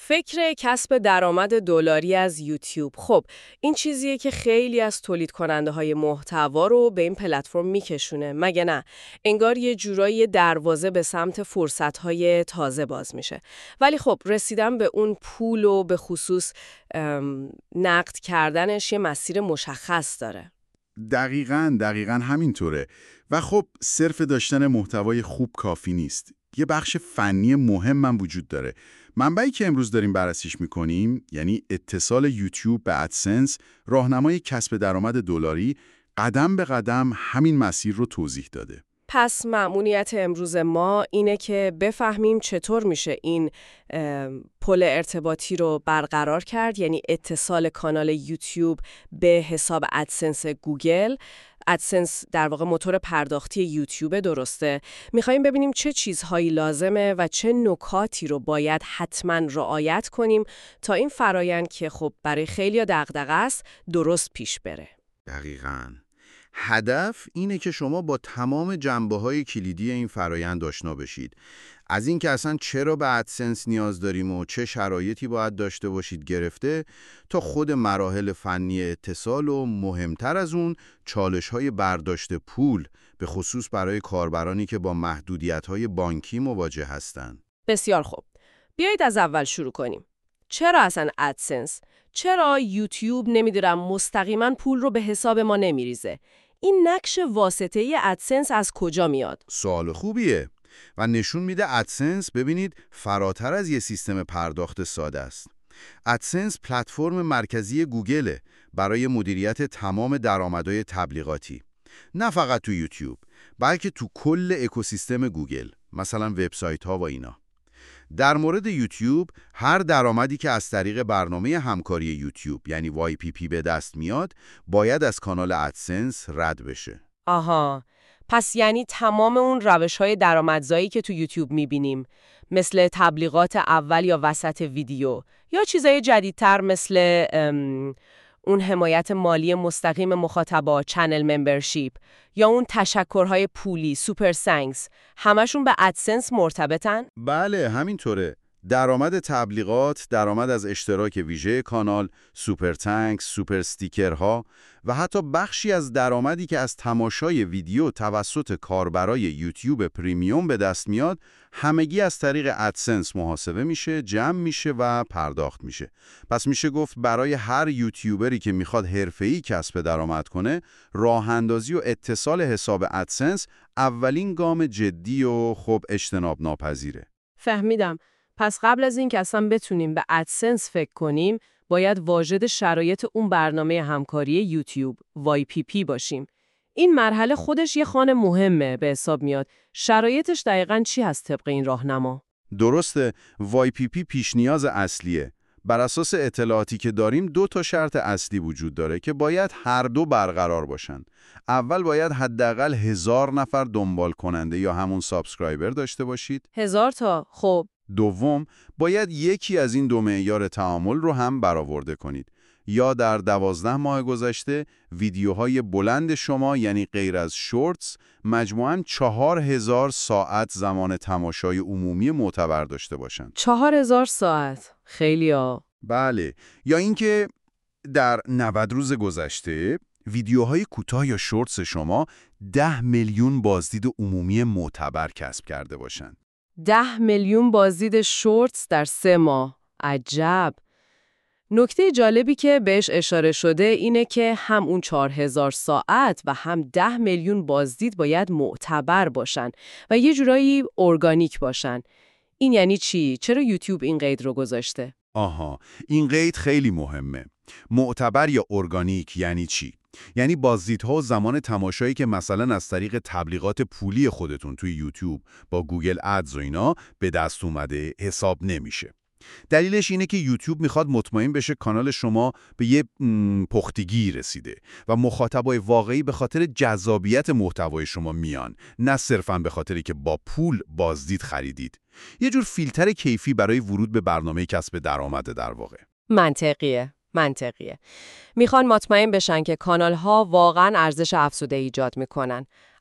فکر کسب درآمد دلاری از یوتیوب. خب این چیزیه که خیلی از تولید کننده های محتوا رو به این پلتفرم میکشونه، مگه نه؟ انگار یه جورایی دروازه به سمت فرصت‌های تازه باز میشه. ولی خب رسیدن به اون پول و به خصوص نقد کردنش یه مسیر مشخص داره. دقیقاً همینطوره. و خب صرف داشتن محتوای خوب کافی نیست. یه بخش فنی مهم هم وجود داره. منبعی که امروز داریم بررسیش میکنیم، یعنی اتصال یوتیوب به ادسنس، راهنمای کسب درآمد دلاری، قدم به قدم همین مسیر رو توضیح داده. پس مأمونیت امروز ما اینه که بفهمیم چطور میشه این پل ارتباطی رو برقرار کرد، یعنی اتصال کانال یوتیوب به حساب ادسنس گوگل. ادسنس در واقع موتور پرداختی یوتیوب، درسته؟ میخواییم ببینیم چه چیزهایی لازمه و چه نکاتی رو باید حتما رعایت کنیم تا این فرایند که خب برای خیلی‌ها دغدغه است درست پیش بره. دقیقاً. هدف اینه که شما با تمام جنبه‌های کلیدی این فرایند آشنا بشید. از این که اصلا چرا به ادسنس نیاز داریم و چه شرایطی باید داشته باشید گرفته تا خود مراحل فنی اتصال و مهمتر از اون چالش‌های برداشت پول، به خصوص برای کاربرانی که با محدودیت‌های بانکی مواجه هستند. بسیار خوب. بیایید از اول شروع کنیم. چرا اصلا ادسنس؟ چرا یوتیوب نمیدونم مستقیما پول رو به حساب ما نمیریزه؟ این نقش واسطه‌ای ادسنس از کجا میاد؟ سوال خوبیه و نشون میده ادسنس، ببینید، فراتر از یه سیستم پرداخت ساده است. ادسنس پلتفرم مرکزی گوگله برای مدیریت تمام درآمدهای تبلیغاتی. نه فقط تو یوتیوب، بلکه تو کل اکوسیستم گوگل، مثلا وبسایت‌ها و اینا. در مورد یوتیوب، هر درآمدی که از طریق برنامه همکاری یوتیوب یعنی YPP به دست میاد، باید از کانال ادسنس رد بشه. آها، پس یعنی تمام اون روش‌های درآمدزایی که تو یوتیوب می‌بینیم، مثل تبلیغات اول یا وسط ویدیو، یا چیزای جدیدتر مثل اون حمایت مالی مستقیم مخاطبا، چنل ممبرشیپ، یا اون تشکرهای پولی، سوپر سنکس، همشون به ادسنس مرتبطن؟ بله، همینطوره. درآمد تبلیغات، درآمد از اشتراک ویژه کانال، سوپر تانکس، سوپر استیکرها و حتی بخشی از درآمدی که از تماشای ویدیو توسط کاربرای یوتیوب پریمیوم به دست میاد، همگی از طریق ادسنس محاسبه میشه، جمع میشه و پرداخت میشه. پس میشه گفت برای هر یوتیوبری که میخواد حرفه‌ای کسب درآمد کنه، راه اندازی و اتصال حساب ادسنس اولین گام جدی و خب اجتناب ناپذیره. فهمیدم. پس قبل از این که اصلا بتونیم به ادسنس فکر کنیم، باید واجد شرایط اون برنامه همکاری یوتیوب YPP باشیم. این مرحله خودش یه خوان مهمه به حساب میاد. شرایطش دقیقاً چی هست طبق این راهنما؟ درسته، YPP پیش نیاز اصلیه. بر اساس اطلاعاتی که داریم 2 شرط اصلی وجود داره که باید هر دو برقرار باشن. اول باید حداقل 1000 نفر دنبال کننده یا همون سابسکرایبر داشته باشید. 1000 تا؟ خب. دوم، باید یکی از این 2 معیار تعامل رو هم برآورده کنید. یا در 12 ماه گذشته ویدیوهای بلند شما، یعنی غیر از شورتس، مجموعاً 4000 ساعت زمان تماشای عمومی معتبر داشته باشند. 4000 ساعت؟ خیلی ها. بله. یا اینکه در 90 روز گذشته ویدیوهای کوتاه یا شورتس شما 10 میلیون بازدید عمومی معتبر کسب کرده باشند. 10 میلیون بازدید شورتس در 3 ماه. عجب. نکته جالبی که بهش اشاره شده اینه که هم اون 4000 ساعت و هم 10 میلیون بازدید باید معتبر باشن و یه جورایی ارگانیک باشن. این یعنی چی؟ چرا یوتیوب این قید رو گذاشته؟ آها، این قید خیلی مهمه. معتبر یا ارگانیک یعنی چی؟ یعنی بازدیدها و زمان تماشایی که مثلا از طریق تبلیغات پولی خودتون توی یوتیوب با گوگل ادز و اینا به دست اومده حساب نمیشه. دلیلش اینه که یوتیوب میخواد مطمئن بشه کانال شما به یه پختگی رسیده و مخاطبای واقعی به خاطر جذابیت محتوای شما میان، نه صرفاً به خاطری که با پول بازدید خریدید. یه جور فیلتر کیفی برای ورود به برنامه کسب درآمد در واقع. منطقیه. میخوان مطمئن بشن که کانال ها واقعاً ارزش افزوده ایجاد میکنن.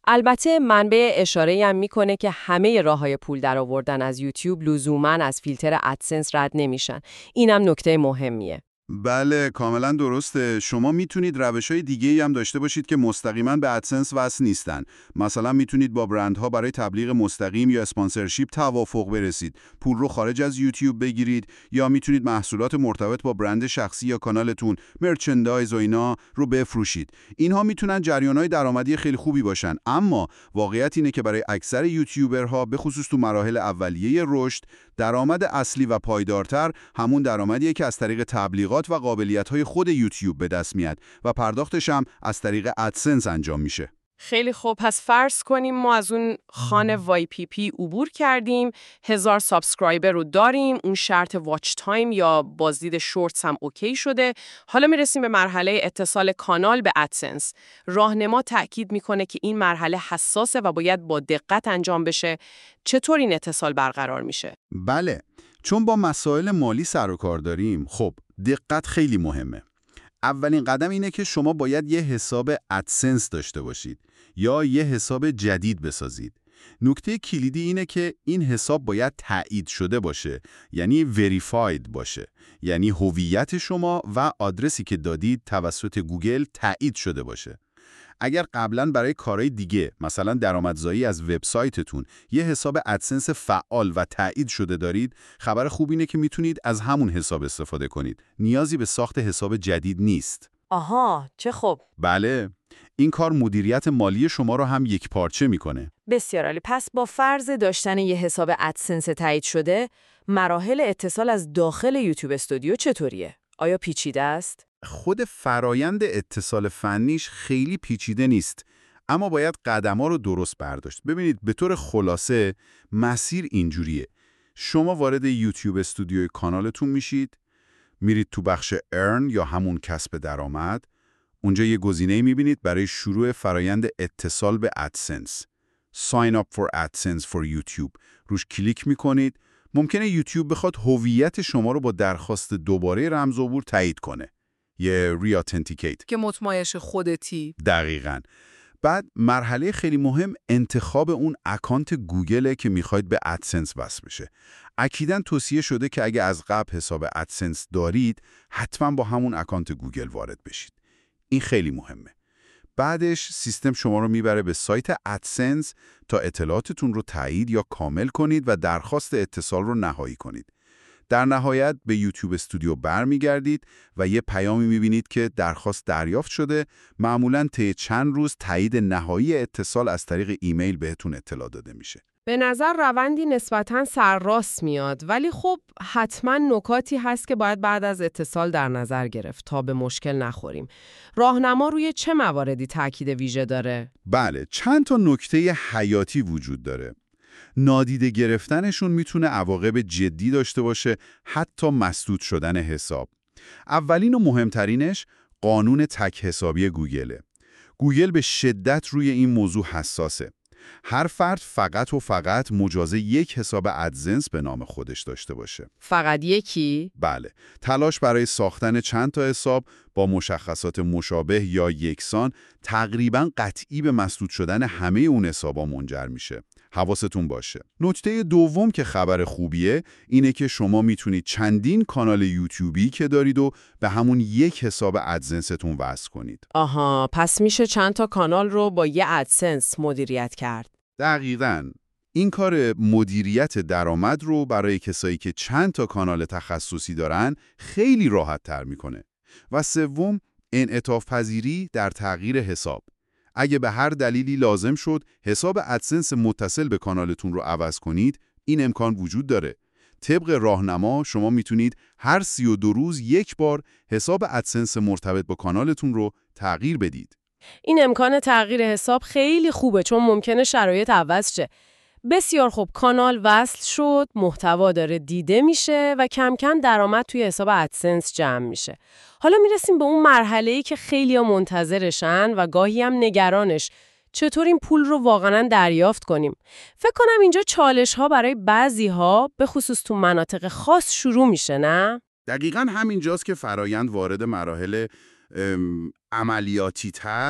البته منبع اشاره‌ای هم میکنه که همه راه‌های پول درآوردن از یوتیوب لزوماً از فیلتر ادسنس رد نمیشن. اینم نکته مهمیه. بله، کاملا درسته. شما میتونید روش‌های دیگه‌ای هم داشته باشید که مستقیما به ادسنس وصل نیستن. مثلا میتونید با برندها برای تبلیغ مستقیم یا اسپانسرشیپ توافق برسید، پول رو خارج از یوتیوب بگیرید، یا میتونید محصولات مرتبط با برند شخصی یا کانالتون، مرچندایز و اینا رو بفروشید. اینها میتونن جریان‌های درآمدی خیلی خوبی باشن، اما واقعیت اینه که برای اکثر یوتیوبرها به خصوص تو مراحل اولیه رشد، درآمد اصلی و پایدارتر همون درآمدیه که از طریق تبلیغات و قابلیت‌های خود یوتیوب به دست میاد و پرداختش هم از طریق ادسنس انجام میشه. خیلی خوب، پس فرض کنیم ما از اون خانه YPP عبور کردیم، 1000 سابسکرایبر رو داریم، اون شرط واچ تایم یا بازدید شورتس هم اوکی شده. حالا میرسیم به مرحله اتصال کانال به ادسنس. راهنما تأکید میکنه که این مرحله حساسه و باید با دقت انجام بشه. چطور این اتصال برقرار میشه؟ بله، چون با مسائل مالی سر و کار داریم، خب دقت خیلی مهمه. اولین قدم اینه که شما باید یه حساب ادسنس داشته باشید یا یه حساب جدید بسازید. نکته کلیدی اینه که این حساب باید تایید شده باشه، یعنی وریفاید باشه، یعنی هویت شما و آدرسی که دادید توسط گوگل تایید شده باشه. اگر قبلا برای کارهای دیگه، مثلا درآمدزایی از وبسایتتون، یه حساب ادسنس فعال و تایید شده دارید، خبر خوب اینه که میتونید از همون حساب استفاده کنید. نیازی به ساخت حساب جدید نیست. آها، چه خوب. بله، این کار مدیریت مالی شما رو هم یک پارچه میکنه. بسیار عالی. پس با فرض داشتن یه حساب ادسنس تایید شده، مراحل اتصال از داخل یوتیوب استودیو چطوریه؟ آیا پیچیده است؟ خود فرایند اتصال فنیش خیلی پیچیده نیست، اما باید قدم‌ها رو درست برداشت. ببینید، به طور خلاصه مسیر اینجوریه. شما وارد یوتیوب استودیوی کانالتون میشید، میرید تو بخش ارن یا همون کسب درآمد. اونجا یه گزینه‌ای میبینید برای شروع فرایند اتصال به ادسنس. Sign up for AdSense for YouTube. روش کلیک میکنید. ممکنه یوتیوب بخواد هویت شما رو با درخواست دوباره رمز عبور تایید کنه. یه ریاتنتیکیت که مطمئنش خودتی. دقیقاً. بعد مرحله خیلی مهم انتخاب اون اکانت گوگله که میخواید به ادسنس وصل بشه. اکیداً توصیه شده که اگه از قبل حساب ادسنس دارید، حتما با همون اکانت گوگل وارد بشید. این خیلی مهمه. بعدش سیستم شما رو میبره به سایت ادسنس تا اطلاعاتتون رو تایید یا کامل کنید و درخواست اتصال رو نهایی کنید. در نهایت به یوتیوب استودیو برمیگردید و یه پیامی میبینید که درخواست دریافت شده. معمولاً طی چند روز تایید نهایی اتصال از طریق ایمیل بهتون اطلاع داده میشه. به نظر روندی نسبتاً سرراست میاد، ولی خب حتما نکاتی هست که باید بعد از اتصال در نظر گرفت تا به مشکل نخوریم. راهنما روی چه مواردی تاکید ویژه داره؟ بله، چند تا نکته حیاتی وجود داره. نادیده گرفتنشون میتونه عواقب جدی داشته باشه، حتی مسدود شدن حساب. اولین و مهمترینش قانون تک حسابی گوگله. گوگل به شدت روی این موضوع حساسه. هر فرد فقط و فقط مجاز یک حساب ادسنس به نام خودش داشته باشه. فقط یکی؟ بله. تلاش برای ساختن چند تا حساب با مشخصات مشابه یا یکسان تقریباً قطعی به مسدود شدن همه اون حسابا منجر میشه. حواستون باشه. نکته دوم که خبر خوبیه اینه که شما میتونید چندین کانال یوتیوبی که دارید و به همون یک حساب ادسنستون وصل کنید. آها، پس میشه چند تا کانال رو با یه ادسنس مدیریت کرد. دقیقاً. این کار مدیریت درآمد رو برای کسایی که چند تا کانال تخصصی دارن خیلی راحت تر میکنه. و سوم، انعطاف پذیری در تغییر حساب. اگه به هر دلیلی لازم شد حساب ادسنس متصل به کانالتون رو عوض کنید، این امکان وجود داره. طبق راهنما شما میتونید هر 32 روز یک بار حساب ادسنس مرتبط با کانالتون رو تغییر بدید. این امکان تغییر حساب خیلی خوبه، چون ممکنه شرایط عوض شه. بسیار خوب، کانال وصل شد، محتوا داره دیده میشه و کم کم درآمد توی حساب ادسنس جمع میشه. حالا میرسیم به اون مرحله‌ای که خیلی‌ها منتظرشن و گاهی هم نگرانش. چطور این پول رو واقعاً دریافت کنیم؟ فکر کنم اینجا چالش‌ها برای بعضی‌ها، به خصوص تو مناطق خاص، شروع میشه، نه؟ دقیقاً همینجاست که فرایند وارد مراحل عملیاتی تر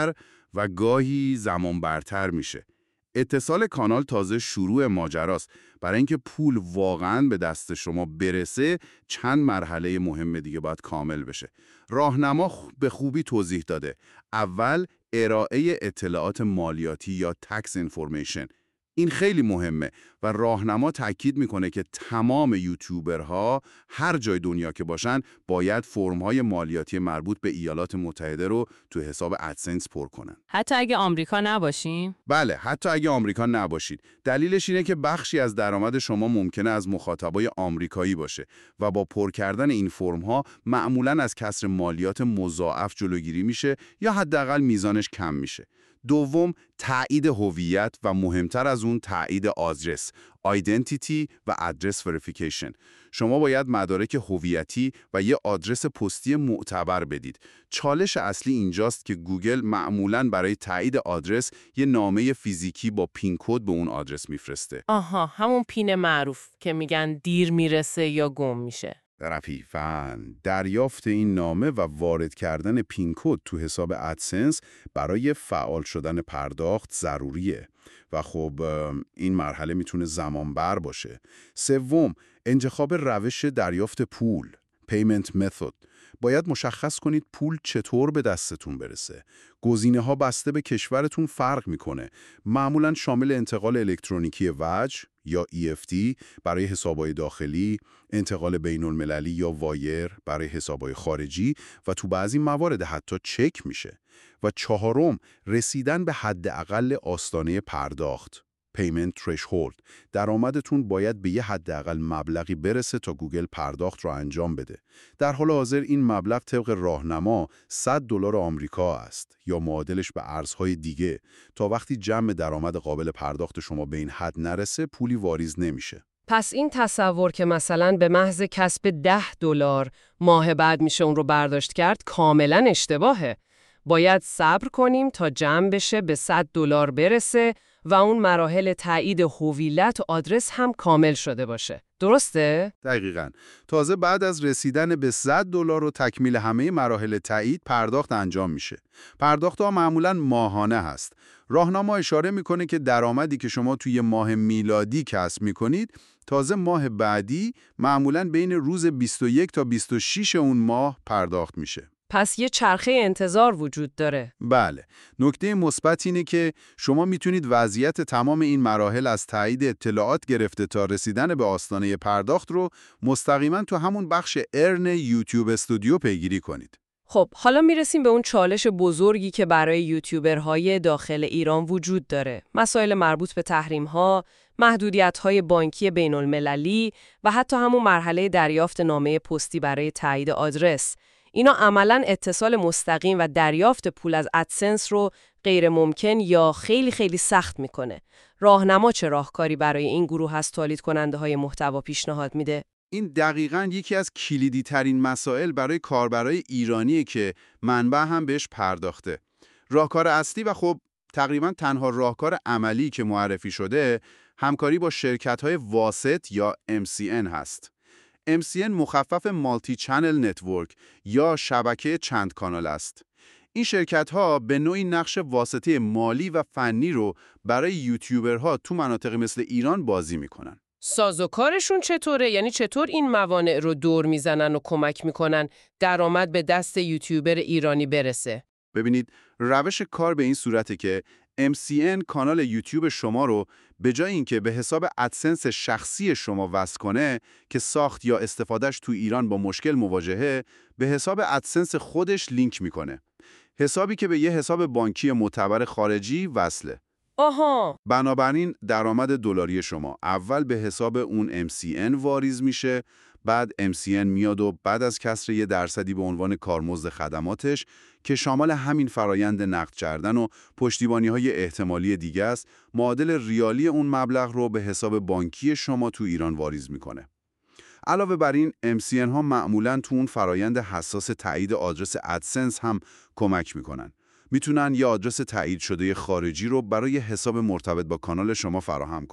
و گاهی زمان برتر میشه. اتصال کانال تازه شروع ماجراست. برای اینکه پول واقعاً به دست شما برسه چند مرحله مهم دیگه باید کامل بشه. راهنما به خوبی توضیح داده. اول ارائه اطلاعات مالیاتی یا tax information. این خیلی مهمه و راهنما تاکید میکنه که تمام یوتیوبرها هر جای دنیا که باشن باید فرم‌های مالیاتی مربوط به ایالات متحده رو تو حساب ادسنس پر کنن. حتی اگه آمریکا نباشیم؟ بله، حتی اگه آمریکا نباشید. دلیلش اینه که بخشی از درآمد شما ممکنه از مخاطبای آمریکایی باشه و با پر کردن این فرم‌ها معمولاً از کسر مالیات مضاعف جلوگیری میشه یا حداقل میزانش کم میشه. دوم، تایید هویت و مهمتر از اون تایید آدرس، identity و address verification. شما باید مدارک هویتی و یه آدرس پستی معتبر بدید. چالش اصلی اینجاست که گوگل معمولاً برای تایید آدرس یه نامه فیزیکی با پین کد به اون آدرس میفرسته. آها، همون پین معروف که میگن دیر میرسه یا گم میشه. رفیقاً، دریافت این نامه و وارد کردن پین کد تو حساب ادسنس برای فعال شدن پرداخت ضروریه و خب این مرحله میتونه زمان بر باشه. سوم، انتخاب روش دریافت پول، payment method. باید مشخص کنید پول چطور به دستتون برسه. گزینه‌ها بسته به کشورتون فرق میکنه. معمولاً شامل انتقال الکترونیکی وجه یا EFT برای حسابهای داخلی، انتقال بین المللی یا وایر برای حسابهای خارجی و تو بعضی موارد حتی چک میشه. و چهارم، رسیدن به حداقل آستانه پرداخت. payment threshold. درآمدتون باید به یه حداقل مبلغی برسه تا گوگل پرداخت رو انجام بده. در حال حاضر این مبلغ طبق راهنما $100 آمریکا است یا معادلش به ارزهای دیگه. تا وقتی جمع درآمد قابل پرداخت شما به این حد نرسه پولی واریز نمیشه. پس این تصور که مثلا به محض کسب $10 ماه بعد میشه اون رو برداشت کرد کاملا اشتباهه. باید صبر کنیم تا جمع بشه به $100 برسه و اون مراحل تایید هویت و آدرس هم کامل شده باشه. درسته؟ دقیقاً. تازه بعد از رسیدن به $100 و تکمیل همه مراحل تایید پرداخت انجام میشه. پرداخت‌ها معمولاً ماهانه هست. راهنما اشاره میکنه که درآمدی که شما توی ماه میلادی کسب میکنید تازه ماه بعدی معمولاً بین روز 21 تا 26 اون ماه پرداخت میشه. پس یه چرخه انتظار وجود داره. بله. نکته مثبت اینه که شما میتونید وضعیت تمام این مراحل از تایید اطلاعات گرفته تا رسیدن به آستانه پرداخت رو مستقیما تو همون بخش ارن یوتیوب استودیو پیگیری کنید. خب، حالا میرسیم به اون چالش بزرگی که برای یوتیوبرهای داخل ایران وجود داره. مسائل مربوط به تحریم‌ها، محدودیت‌های بانکی بین‌المللی و حتی همون مرحله دریافت نامه پستی برای تایید آدرس. اینا عملاً اتصال مستقیم و دریافت پول از ادسنس رو غیر ممکن یا خیلی خیلی سخت میکنه. راهنما چه راهکاری برای این گروه از تولید کننده های محتوا پیشنهاد میده؟ این دقیقاً یکی از کلیدی ترین مسائل برای کاربرای ایرانیه که منبع هم بهش پرداخته. راهکار اصلی و خب تقریباً تنها راهکار عملی که معرفی شده همکاری با شرکت‌های واسط یا MCN هست. MCN مخفف مالتی چنل نتورک یا شبکه چند کانال است. این شرکت‌ها به نوعی نقش واسطه مالی و فنی رو برای یوتیوبرها تو مناطق مثل ایران بازی میکنن. سازوکارشون چطوره؟ یعنی چطور این موانع رو دور میزنن و کمک میکنن درآمد به دست یوتیوبر ایرانی برسه؟ ببینید، روش کار به این صورته که MCN کانال یوتیوب شما رو به جای اینکه به حساب ادسنس شخصی شما وصل کنه که ساخت یا استفادهش تو ایران با مشکل مواجهه، به حساب ادسنس خودش لینک میکنه. حسابی که به یه حساب بانکی معتبر خارجی وصله. آها. بنابراین درآمد دلاری شما اول به حساب اون MCN واریز میشه، بعد MCN میاد و بعد از کسر یه درصدی به عنوان کارمزد خدماتش که شامل همین فرایند نقد کردن و پشتیبانی‌های احتمالی دیگه است، معادل ریالی اون مبلغ رو به حساب بانکی شما تو ایران واریز میکنه. علاوه بر این MCN ها معمولاً تو اون فرایند حساس تایید آدرس ادسنس هم کمک میکنن. میتونن یه آدرس تایید شده خارجی رو برای حساب مرتبط با کانال شما فراهم کنن.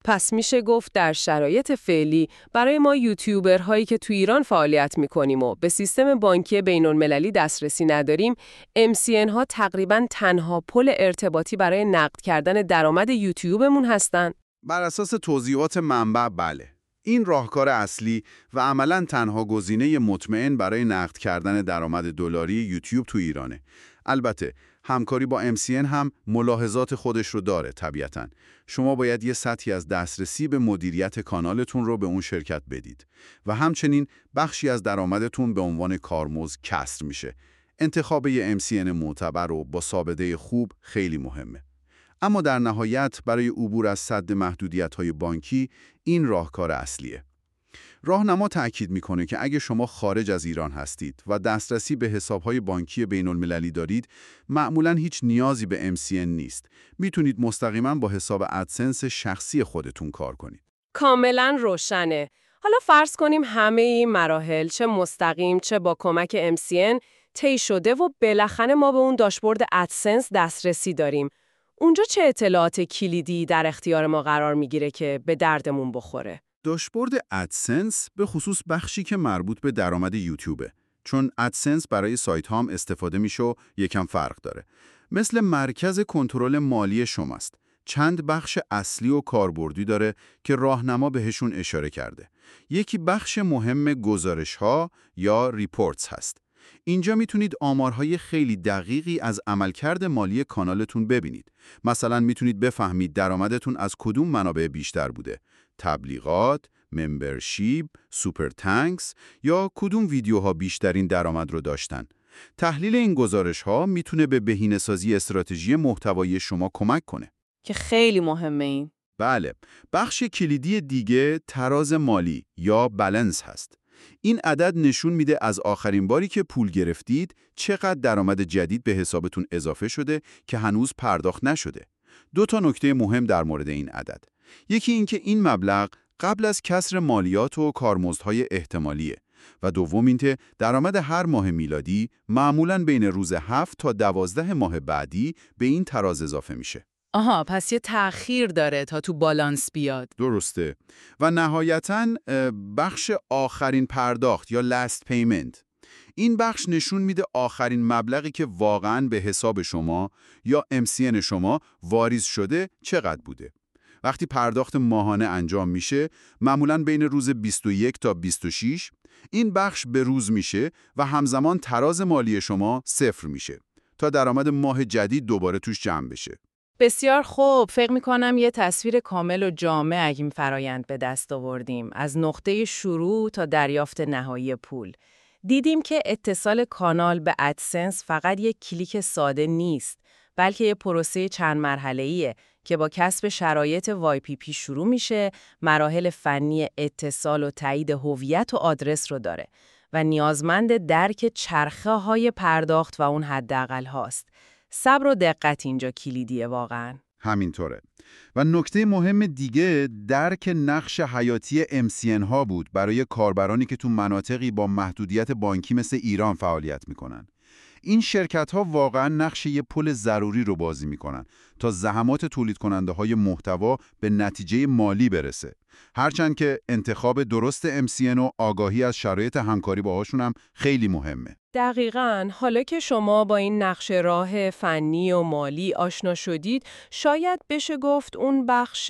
پس میشه گفت در شرایط فعلی برای ما یوتیوبرهایی که تو ایران فعالیت میکنیم و به سیستم بانکی بین‌المللی دسترسی نداریم، MCN ها تقریباً تنها پل ارتباطی برای نقد کردن درآمد یوتیوبمون هستن؟ بر اساس توضیحات منبع بله. این راهکار اصلی و عملاً تنها گزینه مطمئن برای نقد کردن درآمد دلاری یوتیوب تو ایرانه. البته همکاری با MCN هم ملاحظات خودش رو داره طبیعتاً. شما باید یه سطحی از دسترسی به مدیریت کانالتون رو به اون شرکت بدید و همچنین بخشی از درآمدتون به عنوان کارمزد کسر میشه. انتخاب یه MCN معتبر و با سابقه خوب خیلی مهمه. اما در نهایت برای عبور از سد محدودیت‌های بانکی این راهکار اصلیه. راهنما تأکید میکنه که اگه شما خارج از ایران هستید و دسترسی به حساب‌های بانکی بین‌المللی دارید، معمولاً هیچ نیازی به MCN نیست. میتونید مستقیما با حساب ادسنس شخصی خودتون کار کنید. کاملاً روشنه. حالا فرض کنیم همه این مراحل چه مستقیم چه با کمک MCN طی شده و بالاخره ما به اون داشبورد ادسنس دسترسی داریم. اونجا چه اطلاعات کلیدی در اختیار ما قرار میگیره که به دردمون بخوره؟ داشبورد ادسنس به خصوص بخشی که مربوط به درآمد یوتیوبه، چون ادسنس برای سایت هام استفاده میشه و یکم فرق داره. مثل مرکز کنترل مالی شماست. چند بخش اصلی و کاربردی داره که راهنما بهشون اشاره کرده. یکی بخش مهم گزارش ها یا ریپورتس هست. اینجا میتونید آمارهای خیلی دقیقی از عملکرد مالی کانالتون ببینید. مثلا میتونید بفهمید درآمدتون از کدوم منابع بیشتر بوده. تبلیغات، ممبرشیپ، سوپر تانکس یا کدوم ویدیوها بیشترین درآمد رو داشتن. تحلیل این گزارش‌ها میتونه به بهینه‌سازی استراتژی محتوایی شما کمک کنه. که خیلی مهمه این. بله، بخش کلیدی دیگه تراز مالی یا بالانس هست. این عدد نشون میده از آخرین باری که پول گرفتید چقدر درآمد جدید به حسابتون اضافه شده که هنوز پرداخت نشده. 2 تا نکته مهم در مورد این عدد. یکی اینکه این مبلغ قبل از کسر مالیات و کارمزدهای احتمالیه و دوم اینکه درآمد هر ماه میلادی معمولاً بین روز 7 تا 12 ماه بعدی به این تراز اضافه میشه. آها، پس یه تأخیر داره تا تو بالانس بیاد. درسته. و نهایتاً بخش آخرین پرداخت یا last payment. این بخش نشون میده آخرین مبلغی که واقعاً به حساب شما یا MCN شما واریز شده چقدر بوده. وقتی پرداخت ماهانه انجام میشه، معمولاً بین روز 21 تا 26، این بخش به روز میشه و همزمان تراز مالی شما 0 میشه تا درآمد ماه جدید دوباره توش جمع بشه. بسیار خوب، فکر می‌کنم یه تصویر کامل و جامع از این فرایند به دست آوردیم، از نقطه شروع تا دریافت نهایی پول. دیدیم که اتصال کانال به ادسنس فقط یک کلیک ساده نیست، بلکه یه پروسه چند مرحله‌ایه که با کسب شرایط YPP شروع میشه، مراحل فنی اتصال و تایید هویت و آدرس رو داره و نیازمند درک چرخه‌های پرداخت و اون حداقل هاست. صبر و دقت اینجا کلیدیه واقعاً. همینطوره. و نکته مهم دیگه درک نقش حیاتی MCN ها بود برای کاربرانی که تو مناطقی با محدودیت بانکی مثل ایران فعالیت میکنن. این شرکت ها واقعا نقش یه پل ضروری رو بازی میکنن تا زحمات تولید کننده های محتوا به نتیجه مالی برسه. هرچند که انتخاب درست MCN و آگاهی از شرایط همکاری باهاشون هم خیلی مهمه. دقیقاً. حالا که شما با این نقش راه فنی و مالی آشنا شدید، شاید بشه گفت اون بخش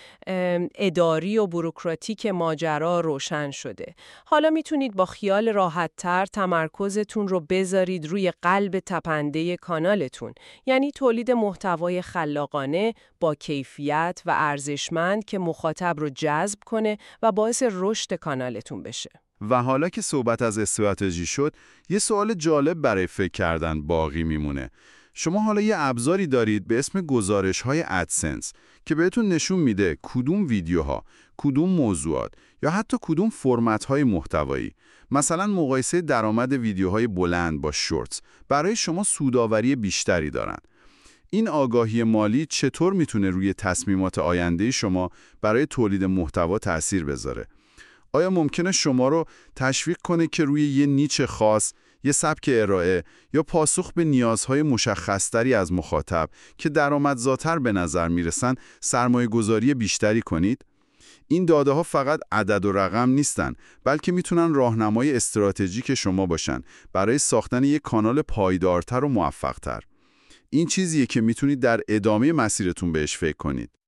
اداری و بوروکراتیک ماجرا روشن شده. حالا میتونید با خیال راحت‌تر تمرکزتون رو بذارید روی قلب تپنده کانالتون، یعنی تولید محتوای خلاقانه با کیفیت و ارزشمند که مخاطب رو جذب کنه و باعث رشد کانالتون بشه. و حالا که صحبت از استراتژی شد، یه سوال جالب برای فکر کردن باقی میمونه. شما حالا یه ابزاری دارید به اسم گزارش‌های ادسنس که بهتون نشون میده کدوم ویدیوها، کدوم موضوعات یا حتی کدوم فرمت‌های محتوایی، مثلا مقایسه درآمد ویدیوهای بلند با شورتس، برای شما سودآوری بیشتری دارن. این آگاهی مالی چطور میتونه روی تصمیمات آینده شما برای تولید محتوا تأثیر بذاره؟ آیا ممکنه شما رو تشویق کنه که روی یه نیچ خاص یه سبک ارائه یا پاسخ به نیازهای مشخصتری از مخاطب که درآمدزاتر به نظر میرسن سرمایه‌گذاری بیشتری کنید؟ این داده ها فقط عدد و رقم نیستن، بلکه میتونن راهنمای استراتژیک شما باشن برای ساختن یک کانال پایدارتر و موفقتر. این چیزیه که میتونید در ادامه مسیرتون بهش فکر کنید.